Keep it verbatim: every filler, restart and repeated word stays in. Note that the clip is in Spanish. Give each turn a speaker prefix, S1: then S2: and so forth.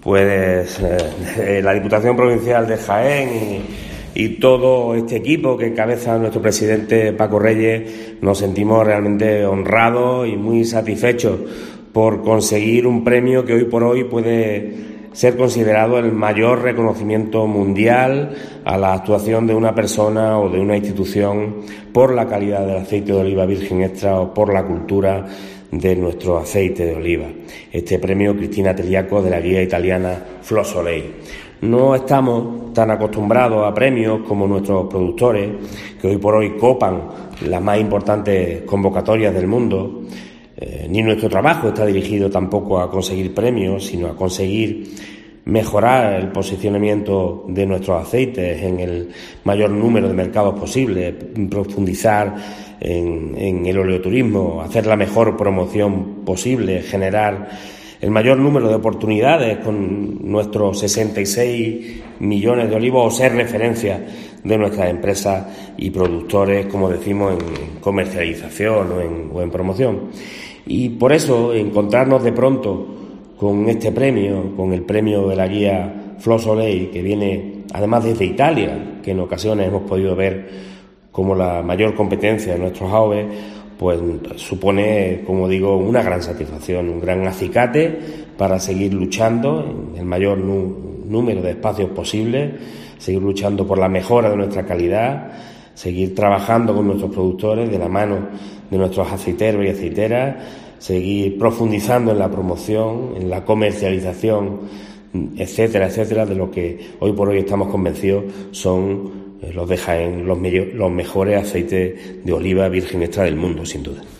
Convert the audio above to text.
S1: pues eh, la Diputación Provincial de Jaén y, y todo este equipo que encabeza nuestro presidente Paco Reyes, nos sentimos realmente honrados y muy satisfechos por conseguir un premio que hoy por hoy puede ser considerado el mayor reconocimiento mundial a la actuación de una persona o de una institución por la calidad del aceite de oliva virgen extra o por la cultura de nuestro aceite de oliva. Este premio Cristina Telliaco de la guía italiana Flor Soleil. No estamos tan acostumbrados a premios como nuestros productores, que hoy por hoy copan las más importantes convocatorias del mundo. Eh, ni nuestro trabajo está dirigido tampoco a conseguir premios, sino a conseguir mejorar el posicionamiento de nuestros aceites en el mayor número de mercados posible, profundizar en, en el oleoturismo, hacer la mejor promoción posible, generar el mayor número de oportunidades con nuestros sesenta y seis millones de olivos, o ser referencia de nuestras empresas y productores, como decimos, en comercialización o en, o en promoción. Y por eso encontrarnos de pronto con este premio, con el premio de la guía Flor Soleil, que viene además desde Italia, que en ocasiones hemos podido ver como la mayor competencia de nuestros aves, pues supone, como digo, una gran satisfacción, un gran acicate para seguir luchando en el mayor número de espacios posibles, seguir luchando por la mejora de nuestra calidad, seguir trabajando con nuestros productores de la mano de nuestros aceiteros y aceiteras, seguir profundizando en la promoción, en la comercialización, etcétera, etcétera, de lo que hoy por hoy estamos convencidos son los de Jaén, los, me- los mejores aceites de oliva virgen extra del mundo, sin duda.